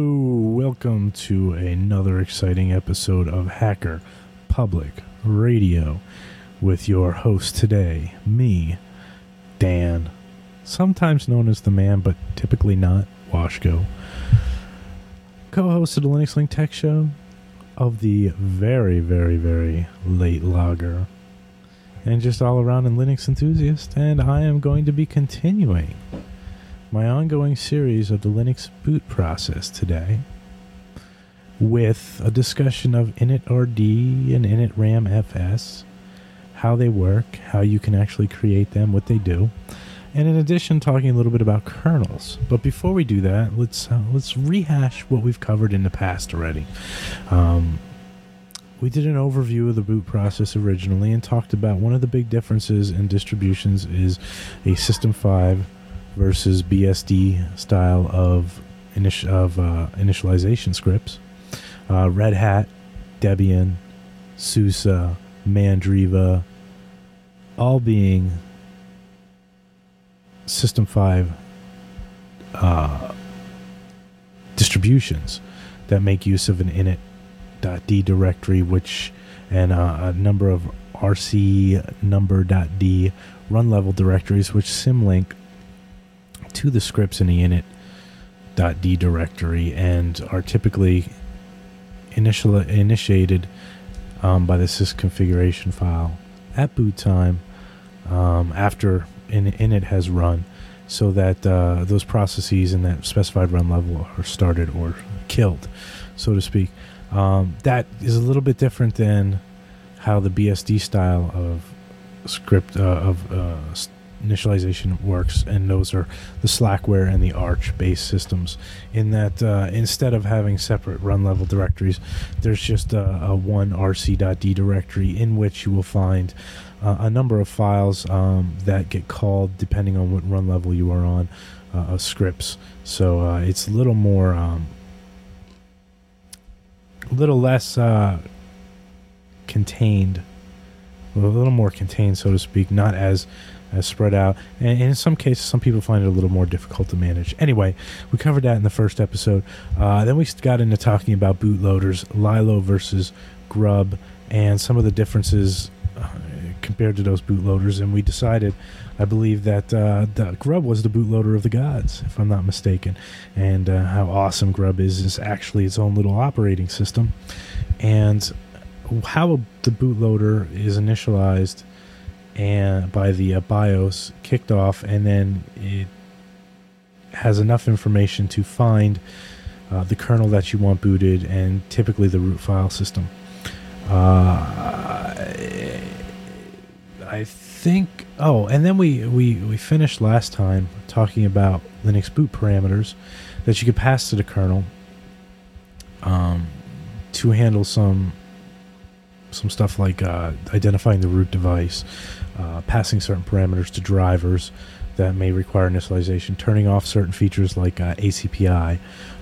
Welcome to another exciting episode of Hacker Public Radio with your host today, me, Dan, sometimes known as the man, but typically not, Washko, co-host of the Linux Link Tech Show, of the very, very, very late logger, and just all around a Linux enthusiast, and I am going to be continuing my ongoing series of the Linux boot process today with a discussion of initRD and initramfs, how they work, how you can actually create them, what they do, and in addition talking a little bit about kernels. But before we do that, let's rehash what we've covered in the past already. We did an overview of the boot process originally and talked about one of the big differences in distributions is a System 5 versus BSD style of initialization scripts. Red Hat, Debian, SUSE, Mandriva, all being System 5 distributions that make use of an init.d directory, and a number of rc number.d run level directories, which symlink to the scripts in the init.d directory and are typically initiated by the sysconfiguration file at boot time after init has run, so that those processes in that specified run level are started or killed, so to speak. That is a little bit different than how the BSD style of script initialization works, and those are the Slackware and the Arch based systems, in that instead of having separate run level directories, there's just a one rc.d directory in which you will find a number of files that get called depending on what run level you are on, of scripts. So it's a little more a little less contained, a little more contained, so to speak, not as spread out, and in some cases some people find it a little more difficult to manage. Anyway, we covered that in the first episode. Then we got into talking about bootloaders, Lilo versus Grub, and some of the differences compared to those bootloaders, and we decided, I believe, that the Grub was the bootloader of the gods, if I'm not mistaken, and how awesome Grub is actually its own little operating system, and how the bootloader is initialized and by the BIOS kicked off, and then it has enough information to find the kernel that you want booted, and typically the root file system. I think. Oh, and then we finished last time talking about Linux boot parameters that you could pass to the kernel to handle some stuff like identifying the root device, passing certain parameters to drivers that may require initialization, turning off certain features like ACPI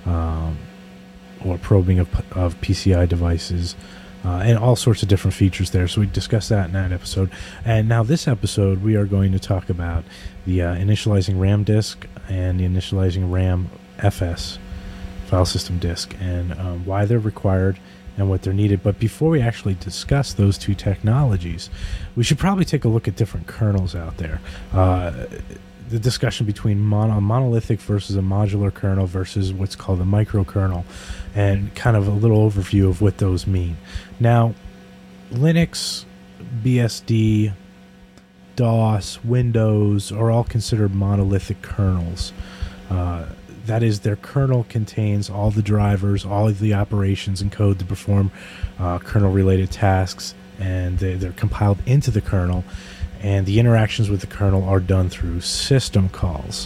or probing of PCI devices, and all sorts of different features there. So we discussed that in that episode. And now this episode, we are going to talk about the initializing RAM disk and the initializing RAM FS file system disk, and why they're required and what they're needed. But before we actually discuss those two technologies, we should probably take a look at different kernels out there. The discussion between a monolithic versus a modular kernel versus what's called a microkernel, and kind of a little overview of what those mean. Now, Linux, BSD, DOS, Windows are all considered monolithic kernels. That is, their kernel contains all the drivers, all of the operations and code to perform kernel-related tasks, and they're compiled into the kernel, and the interactions with the kernel are done through system calls.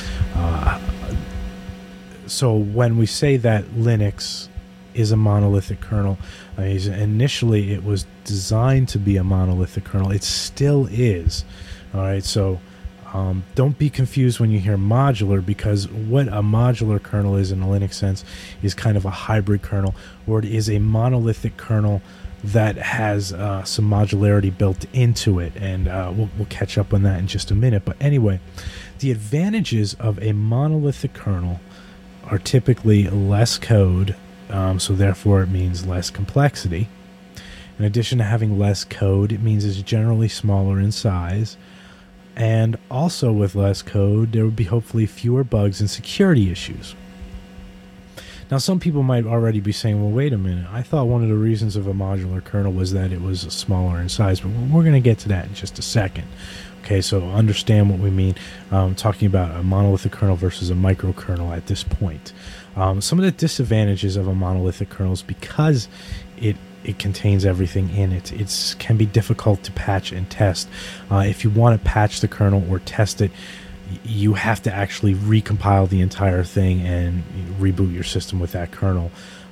So when we say that Linux is a monolithic kernel, initially it was designed to be a monolithic kernel. It still is. All right, so don't be confused when you hear modular, because what a modular kernel is in a Linux sense is kind of a hybrid kernel, or it is a monolithic kernel that has some modularity built into it, and we'll catch up on that in just a minute. But anyway, the advantages of a monolithic kernel are typically less code, so therefore it means less complexity. In addition to having less code, it means it's generally smaller in size. And also with less code, there would be hopefully fewer bugs and security issues. Now, some people might already be saying, well, wait a minute. I thought one of the reasons of a modular kernel was that it was smaller in size, but we're going to get to that in just a second. Okay, so understand what we mean talking about a monolithic kernel versus a microkernel at this point. Some of the disadvantages of a monolithic kernel is because it contains everything in it. It can be difficult to patch and test. If you want to patch the kernel or test it, you have to actually recompile the entire thing and reboot your system with that kernel.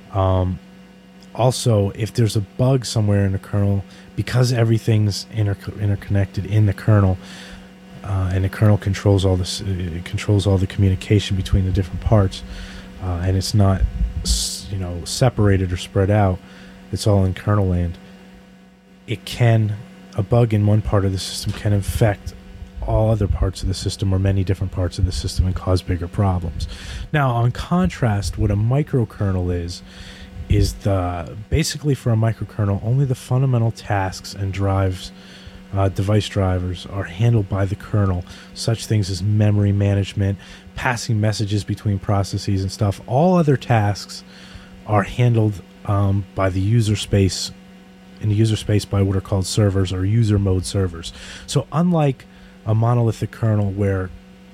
Also, if there's a bug somewhere in the kernel, because everything's interconnected in the kernel, and the kernel controls all this, it controls all the communication between the different parts, and it's not, separated or spread out. It's all in kernel land. A bug in one part of the system can infect all other parts of the system or many different parts of the system and cause bigger problems. Now, on contrast, what a microkernel is basically for a microkernel, only the fundamental tasks and drives, device drivers are handled by the kernel. Such things as memory management, passing messages between processes and stuff. All other tasks are handled by the user space, in the user space by what are called servers or user mode servers. So unlike a monolithic kernel where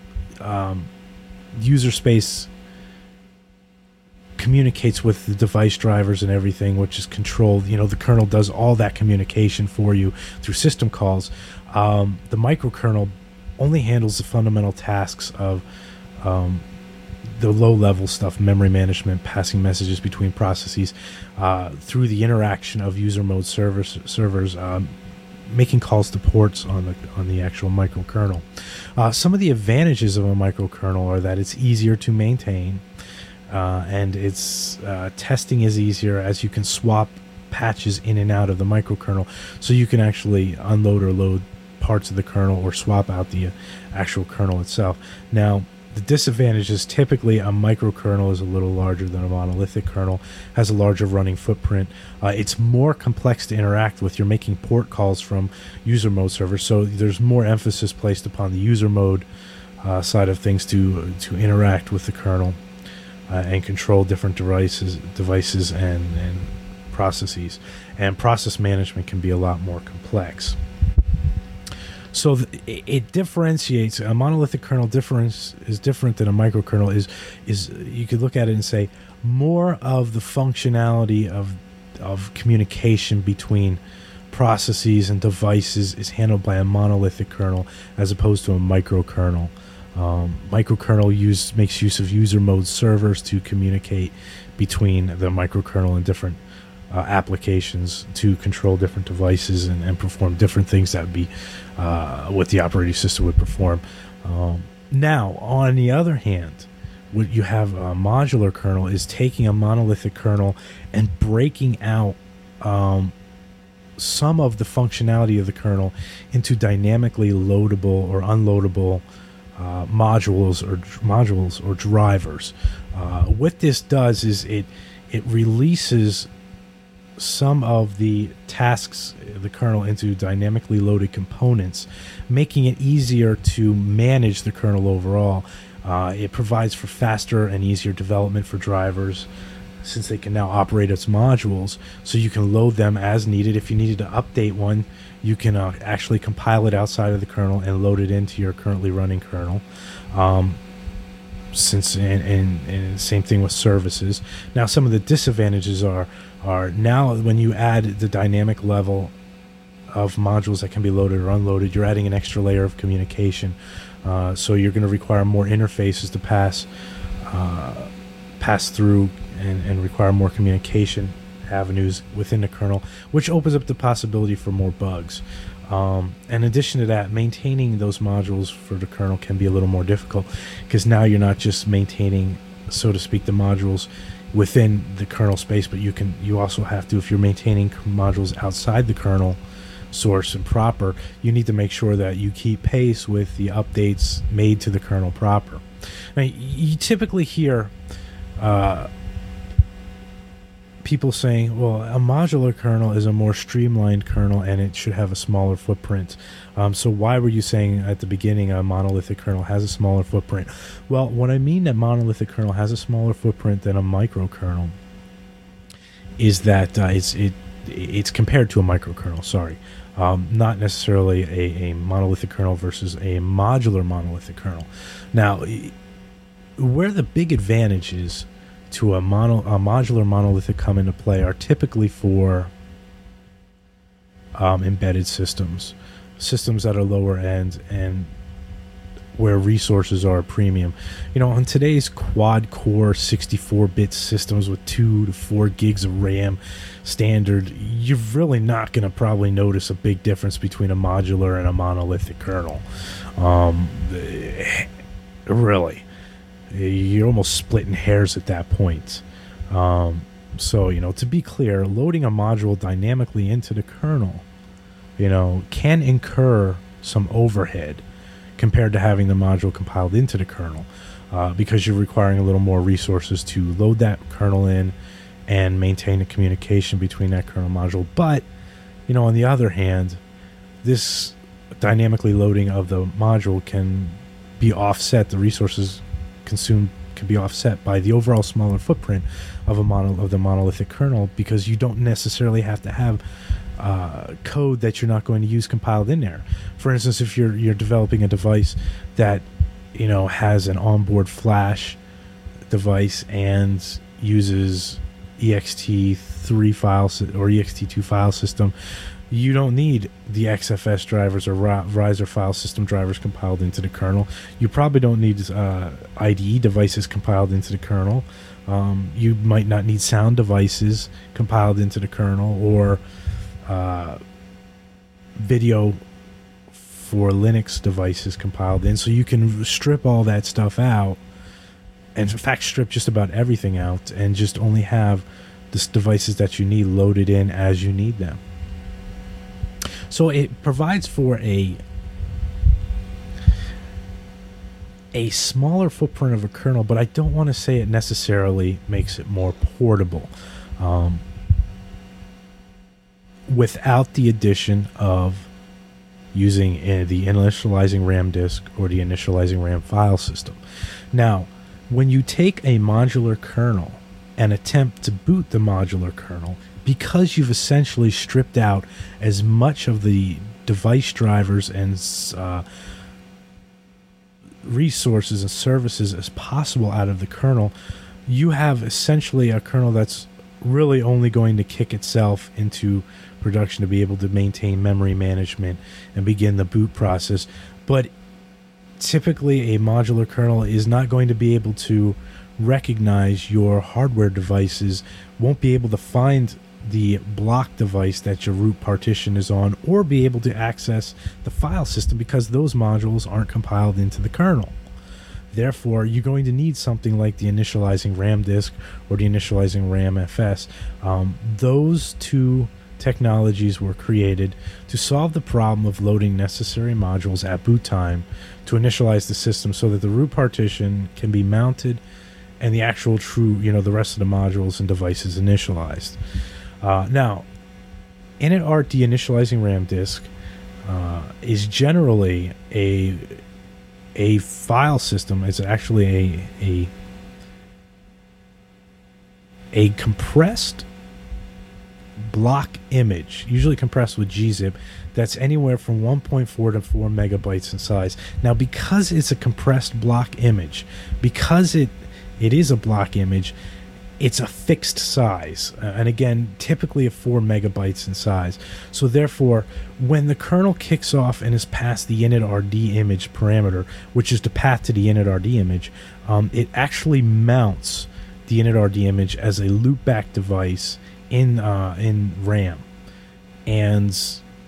user space communicates with the device drivers and everything, which is controlled, the kernel does all that communication for you through system calls. The microkernel only handles the fundamental tasks of the low-level stuff, memory management, passing messages between processes, through the interaction of user mode servers, making calls to ports on the actual microkernel. Some of the advantages of a microkernel are that it's easier to maintain, and its testing is easier, as you can swap patches in and out of the microkernel, so you can actually unload or load parts of the kernel or swap out the actual kernel itself. Now, the disadvantage is typically a microkernel is a little larger than a monolithic kernel, has a larger running footprint. It's more complex to interact with. You're making port calls from user mode servers, so there's more emphasis placed upon the user mode side of things to interact with the kernel and control different devices and processes. And process management can be a lot more complex. So it differentiates. A monolithic kernel is different than a microkernel. Is you could look at it and say more of the functionality of communication between processes and devices is handled by a monolithic kernel as opposed to a microkernel. Microkernel makes use of user mode servers to communicate between the microkernel and different applications to control different devices and perform different things that would be what the operating system would perform. Now, on the other hand, what you have a modular kernel is taking a monolithic kernel and breaking out some of the functionality of the kernel into dynamically loadable or unloadable modules or drivers. What this does is it releases some of the tasks of the kernel into dynamically loaded components, making it easier to manage the kernel overall. It provides for faster and easier development for drivers, since they can now operate as modules, so you can load them as needed. If you needed to update one, you can actually compile it outside of the kernel and load it into your currently running kernel. Since and same thing with services. Now, some of the disadvantages are now when you add the dynamic level of modules that can be loaded or unloaded, you're adding an extra layer of communication. So you're going to require more interfaces to pass through and require more communication avenues within the kernel, which opens up the possibility for more bugs. In addition to that, maintaining those modules for the kernel can be a little more difficult, because now you're not just maintaining, so to speak, the modules within the kernel space, but you also have to, if you're maintaining modules outside the kernel source and proper, you need to make sure that you keep pace with the updates made to the kernel proper. Now, you typically hear people saying, well, a modular kernel is a more streamlined kernel and it should have a smaller footprint. So why were you saying at the beginning a monolithic kernel has a smaller footprint? Well, what I mean that monolithic kernel has a smaller footprint than a microkernel is that it's compared to a microkernel, sorry. Not necessarily a monolithic kernel versus a modular monolithic kernel. Now, where the big advantages to a modular monolithic come into play are typically for embedded systems that are lower end and where resources are a premium. You know, on today's quad-core 64-bit systems with 2 to 4 gigs of RAM standard, you're really not going to probably notice a big difference between a modular and a monolithic kernel. Really. You're almost splitting hairs at that point. So, you know, to be clear, loading a module dynamically into the kernel, you know, can incur some overhead compared to having the module compiled into the kernel, because you're requiring a little more resources to load that kernel in and maintain the communication between that kernel module. But, you know, on the other hand, this dynamically loading of the module can be offset, the resources consumed can be offset by the overall smaller footprint of the monolithic kernel, because you don't necessarily have to have code that you're not going to use compiled in there. For instance, if you're developing a device that, you know, has an onboard flash device and uses ext3 files or ext2 file system, you don't need the XFS drivers or riser file system drivers compiled into the kernel. You probably don't need IDE devices compiled into the kernel. You might not need sound devices compiled into the kernel, or video for Linux devices compiled in. So you can strip all that stuff out, and in fact strip just about everything out, and just only have the devices that you need loaded in as you need them. So it provides for a smaller footprint of a kernel, but I don't want to say it necessarily makes it more portable, without the addition of using the initializing RAM disk or the initializing RAM file system. Now, when you take a modular kernel and attempt to boot the modular kernel, because you've essentially stripped out as much of the device drivers and resources and services as possible out of the kernel, you have essentially a kernel that's really only going to kick itself into production to be able to maintain memory management and begin the boot process. But typically a modular kernel is not going to be able to recognize your hardware devices, won't be able to find the block device that your root partition is on, or be able to access the file system, because those modules aren't compiled into the kernel. Therefore, you're going to need something like the initializing RAM disk or the initializing RAM FS. Those two technologies were created to solve the problem of loading necessary modules at boot time to initialize the system, so that the root partition can be mounted and the actual the rest of the modules and devices initialized. Now, initRT initializing RAM disk is generally a file system. It's actually a compressed block image, usually compressed with gzip, that's anywhere from 1.4 to 4 megabytes in size. Now, because it's a compressed block image, because it is a block image, it's a fixed size, and again, typically a 4 megabytes in size. So therefore, when the kernel kicks off and is past the initRD image parameter, which is the path to the initRD image, it actually mounts the initRD image as a loopback device in RAM. And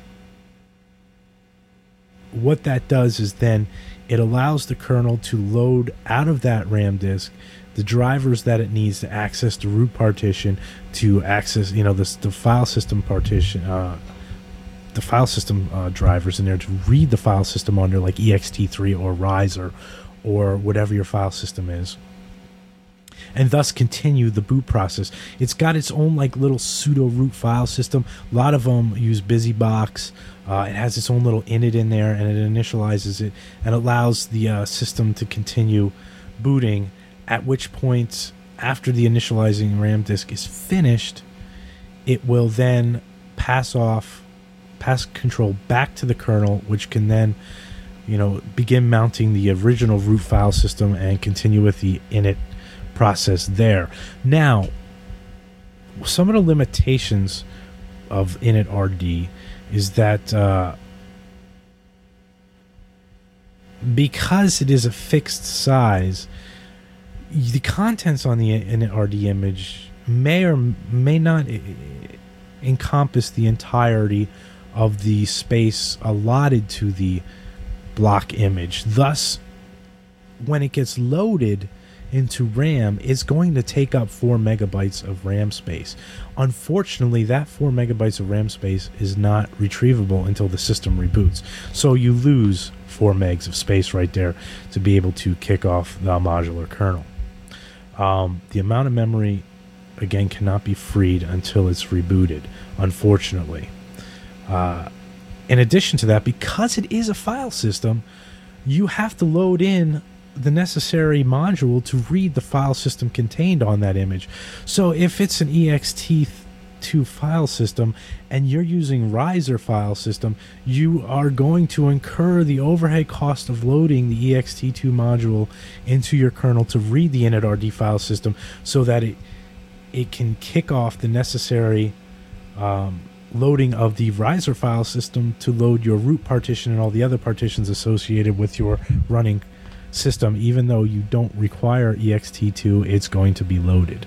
what that does is then it allows the kernel to load out of that RAM disk the drivers that it needs to access the root partition, to access the file system partition, the file system drivers in there, to read the file system under, like ext3 or riser or whatever your file system is. and thus continue the boot process. It's got its own like little pseudo root file system. A lot of them use BusyBox. It has its own little init in there, and it initializes it and allows the system to continue booting, at which point, after the initializing RAM disk is finished, it will then pass control back to the kernel, which can then begin mounting the original root file system and continue with the init process there. Now, some of the limitations of initRD is that because it is a fixed size, the contents on the initRD image may or may not encompass the entirety of the space allotted to the block image. Thus, when it gets loaded into RAM, it's going to take up 4 megabytes of RAM space. Unfortunately, that 4 megabytes of RAM space is not retrievable until the system reboots. So you lose 4 megs of space right there to be able to kick off the modular kernel. The amount of memory, again, cannot be freed until it's rebooted, unfortunately. In addition to that, because it is a file system, you have to load in the necessary module to read the file system contained on that image. So if it's an ext2 file system and you're using Riser file system, you are going to incur the overhead cost of loading the ext2 module into your kernel to read the initRD file system so that it can kick off the necessary loading of the Riser file system to load your root partition and all the other partitions associated with your running system. Even though you don't require ext2, it's going to be loaded.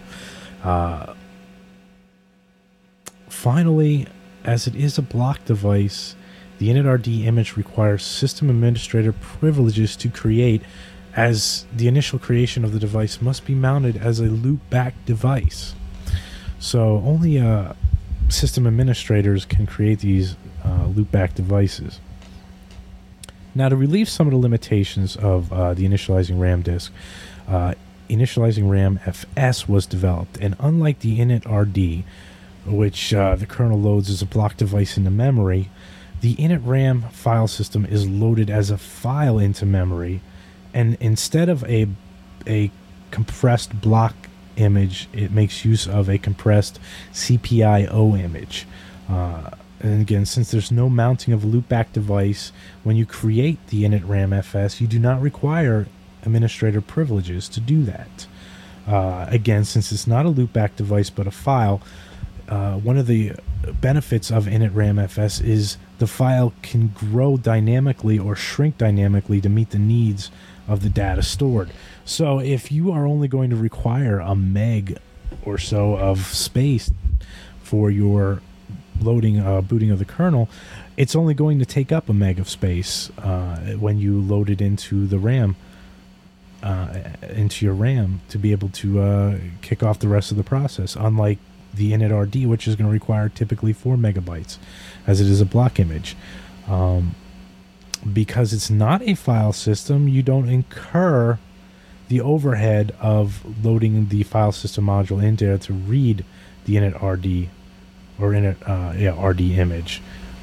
Finally, as it is a block device, the initRD image requires system administrator privileges to create, as the initial creation of the device must be mounted as a loopback device. So only system administrators can create these loopback devices. Now, to relieve some of the limitations of the initializing RAM disk, initializing RAM FS was developed, and unlike the initRD, which the kernel loads as a block device into memory, the init RAM file system is loaded as a file into memory, and instead of a compressed block image, it makes use of a compressed CPIO image. And again, since there's no mounting of a loopback device, when you create the init RAM FS, you do not require administrator privileges to do that. Again, since it's not a loopback device but a file, one of the benefits of init RAM FS is the file can grow dynamically or shrink dynamically to meet the needs of the data stored. So if you are only going to require a meg or so of space for your loading, booting of the kernel, it's only going to take up a meg of space when you load it into the RAM, into your RAM, to be able to kick off the rest of the process, unlike the initRD, which is going to require typically 4 megabytes, as it is a block image. Because it's not a file system, you don't incur the overhead of loading the file system module in there to read the initRD or RD image.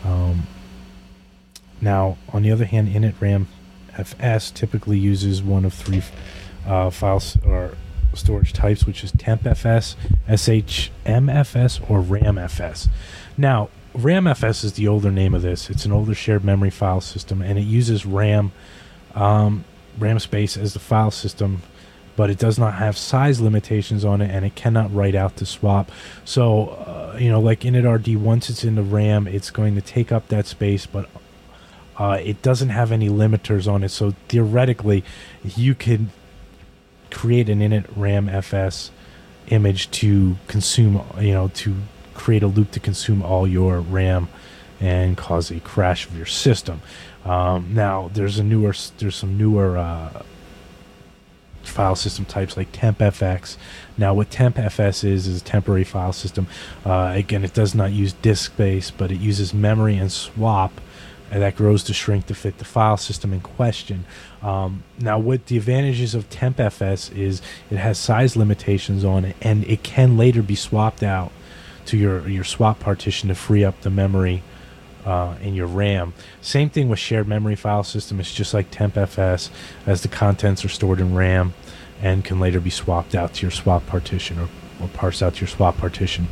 Now, on the other hand, init RAM FS typically uses one of 3 files or storage types, which is TempFS, SHMFS, or RAMFS. Now, RAMFS is the older name of this. It's an older shared memory file system, and it uses RAM space as the file system, but it does not have size limitations on it, and it cannot write out to swap. So, like initRD, once it's in the RAM, it's going to take up that space, but it doesn't have any limiters on it. So theoretically, you could create an init RAM FS image to consume, to create a loop to consume all your RAM and cause a crash of your system. Now, there's some newer file system types like TempFX. Now, what TempFS is a temporary file system. Again, it does not use disk space, but it uses memory and swap and that grows to shrink to fit the file system in question. Now, what the advantages of TempFS is, it has size limitations on it, and it can later be swapped out to your swap partition to free up the memory in your RAM. Same thing with shared memory file system. It's just like TempFS, as the contents are stored in RAM and can later be swapped out to your swap partition, or parsed out to your swap partition.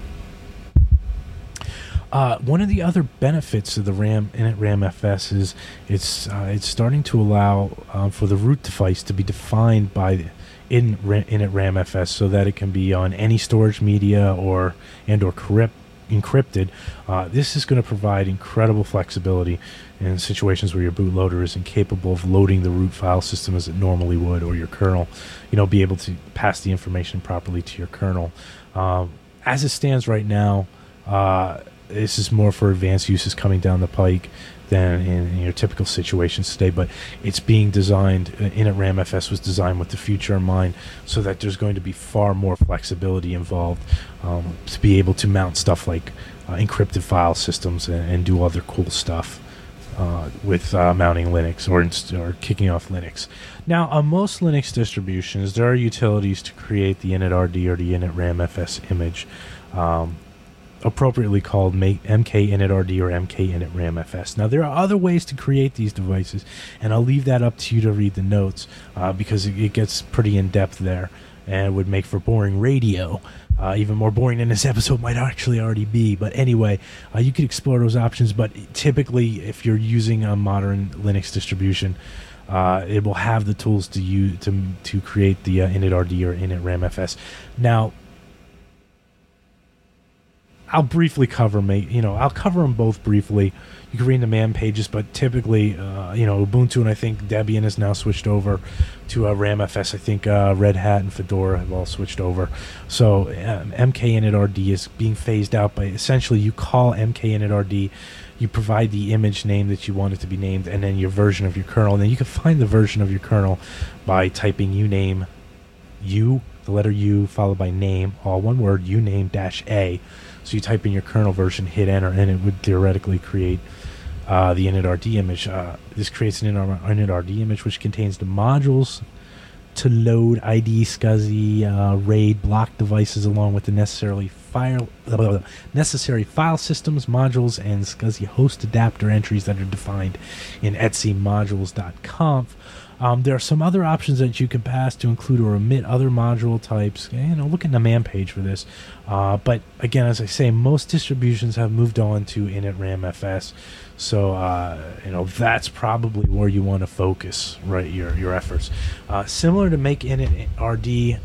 One of the other benefits of the initramfs is it's starting to allow for the root device to be defined by initramfs, so that it can be on any storage media or encrypted. This is going to provide incredible flexibility in situations where your bootloader is incapable of loading the root file system as it normally would, or your kernel, be able to pass the information properly to your kernel. As it stands right now, this is more for advanced uses coming down the pike than in your typical situations today, but it's being designed, initramfs was designed with the future in mind, so that there's going to be far more flexibility involved to be able to mount stuff like encrypted file systems and do other cool stuff with mounting Linux or kicking off Linux. Now, on most Linux distributions, there are utilities to create the initrd or the initramfs image, appropriately called mkinitRD or mkinitramfs. Now, there are other ways to create these devices, and I'll leave that up to you to read the notes, because it gets pretty in-depth there, and it would make for boring radio, even more boring than this episode might actually already be. But anyway, you could explore those options, but typically, if you're using a modern Linux distribution, it will have the tools to use to create the initRD or initramfs. Now, I'll briefly cover I'll cover them both briefly. You can read the man pages, but typically, Ubuntu and I think Debian has now switched over to RamFS. I think Red Hat and Fedora have all switched over. So mkinitRD is being phased out by essentially you call mkinitRD, you provide the image name that you want it to be named, and then your version of your kernel. And then you can find the version of your kernel by typing uname, the letter U followed by name, all one word, uname -a. So you type in your kernel version, hit enter, and it would theoretically create the initRD image. This creates an initRD image which contains the modules to load ID, SCSI, RAID, block devices, along with the necessary file systems, modules, and SCSI host adapter entries that are defined in etcmodules.conf. There are some other options that you can pass to include or omit other module types. Look in the man page for this. But again, as I say, most distributions have moved on to initramfs. So, that's probably where you want to focus, right, your efforts. Similar to mkinitRD,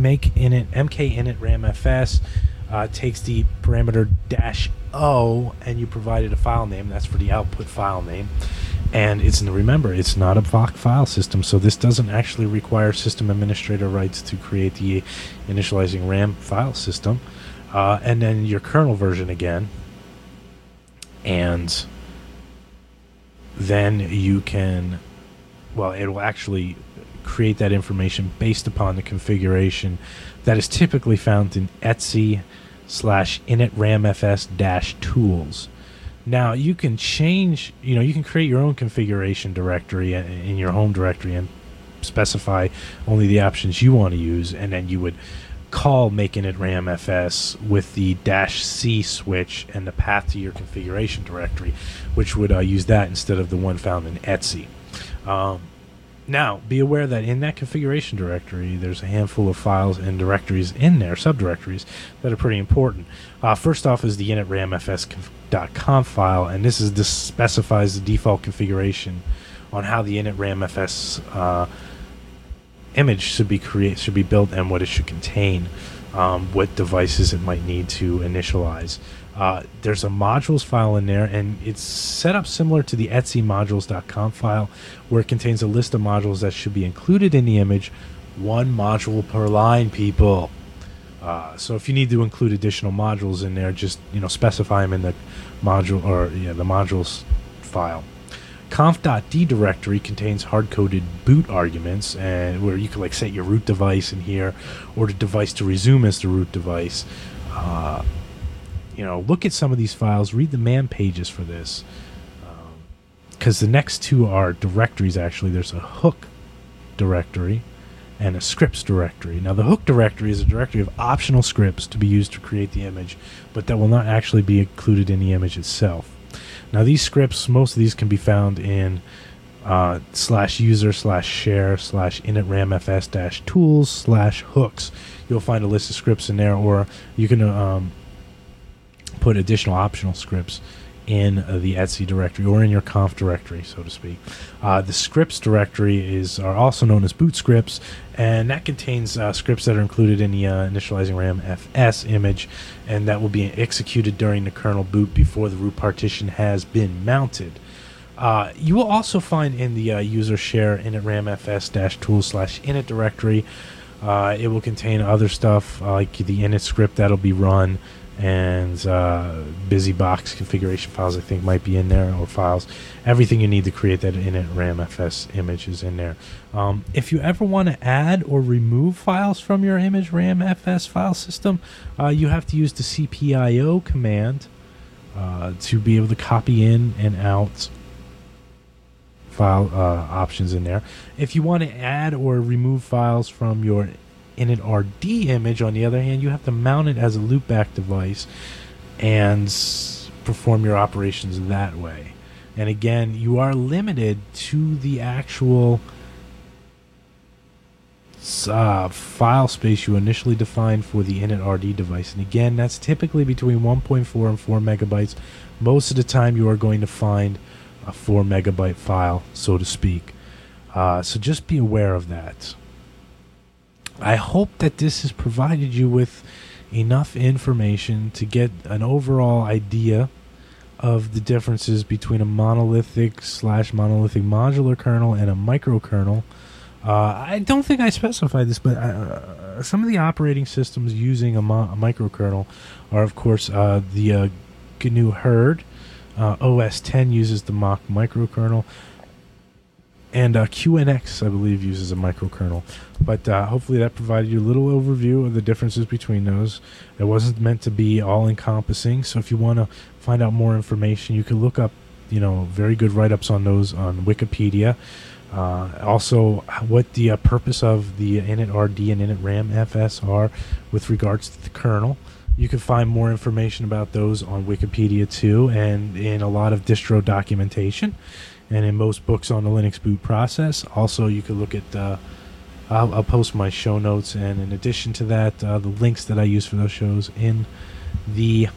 mkinitramfs takes the parameter -o, and you provided a file name. That's for the output file name. And remember, it's not a VOC file system, so this doesn't actually require system administrator rights to create the initializing RAM file system. And then your kernel version again. And then you can, it will actually create that information based upon the configuration that is typically found in etc/initramfs-tools. Now, you can change, you can create your own configuration directory in your home directory and specify only the options you want to use, and then you would call mkinitramfs with the -c switch and the path to your configuration directory, which would use that instead of the one found in etc. Now, be aware that in that configuration directory, there's a handful of files and directories in there, subdirectories, that are pretty important. First off is the initramfs.conf file, and this specifies the default configuration on how the initramfs image should be built and what it should contain, what devices it might need to initialize. There's a modules file in there, and it's set up similar to the etcmodules.conf file, where it contains a list of modules that should be included in the image, one module per line, people. So if you need to include additional modules in there, just specify them in the module the modules file. Conf.d directory contains hard-coded boot arguments, and where you can set your root device in here, or the device to resume as the root device. Look at some of these files, read the man pages for this. because the next two are directories, actually. There's a hook directory and a scripts directory. Now, the hook directory is a directory of optional scripts to be used to create the image, but that will not actually be included in the image itself. Now, these scripts, most of these can be found in /user/share/initramfs-tools/hooks. You'll find a list of scripts in there, or you can put additional optional scripts in the etc directory or in your conf directory, so to speak. The scripts directory are also known as boot scripts, and that contains scripts that are included in the initializing RAM FS image, and that will be executed during the kernel boot before the root partition has been mounted. You will also find in the user share initramfs-tools/init directory, it will contain other stuff like the init script that'll be run, and BusyBox configuration files I think might be in there, or files. Everything you need to create that init ramfs image is in there. If you ever want to add or remove files from your image ramfs file system, you have to use the cpio command to be able to copy in and out file options in there. If you want to add or remove files from your initRD image, on the other hand, you have to mount it as a loopback device and perform your operations that way. And again, you are limited to the actual file space you initially defined for the initRD device. And again, that's typically between 1.4 and 4 megabytes. Most of the time you are going to find a 4 megabyte file, so to speak. So just be aware of that. I hope that this has provided you with enough information to get an overall idea of the differences between a monolithic modular kernel and a microkernel. I don't think I specified this, but some of the operating systems using a microkernel are, of course, the GNU Hurd. OS 10 uses the Mach microkernel, and QNX, I believe, uses a microkernel. But hopefully that provided you a little overview of the differences between those. It wasn't meant to be all-encompassing, so if you want to find out more information, you can look up, very good write-ups on those on Wikipedia. Also, what the purpose of the initRD and initramfs are with regards to the kernel. You can find more information about those on Wikipedia too, and in a lot of distro documentation, and in most books on the Linux boot process. Also, you can look at I'll post my show notes, and in addition to that, the links that I use for those shows in the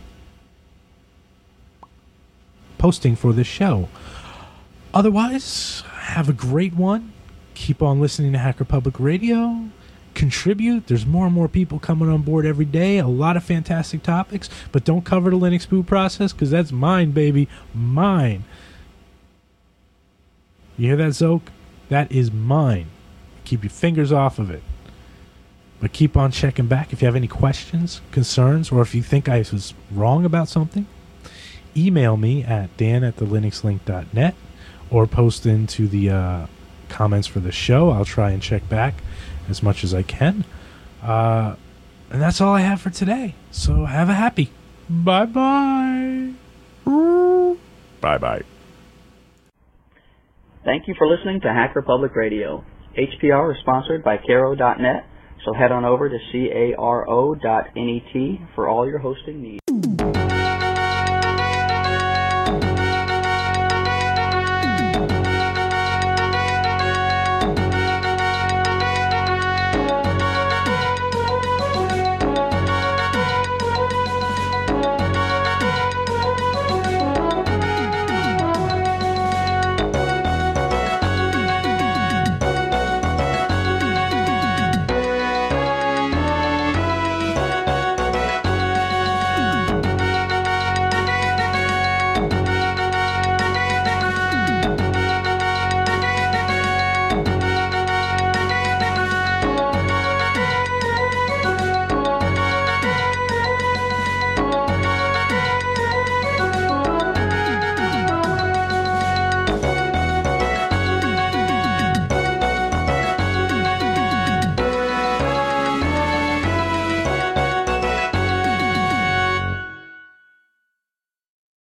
posting for this show. Otherwise, have a great one. Keep on listening to Hacker Public Radio. Contribute. There's more and more people coming on board every day. A lot of fantastic topics, but don't cover the Linux boot process, because that's mine, baby. Mine. You hear that, Zoke? That is mine. Keep your fingers off of it. But keep on checking back if you have any questions, concerns, or if you think I was wrong about something. Email me at dan@thelinuxlink.net, or post into the comments for the show. I'll try and check back as much as I can. And that's all I have for today. So have a happy. Bye-bye. Bye-bye. Thank you for listening to Hacker Public Radio. HPR is sponsored by Caro.net, so head on over to caro.net for all your hosting needs.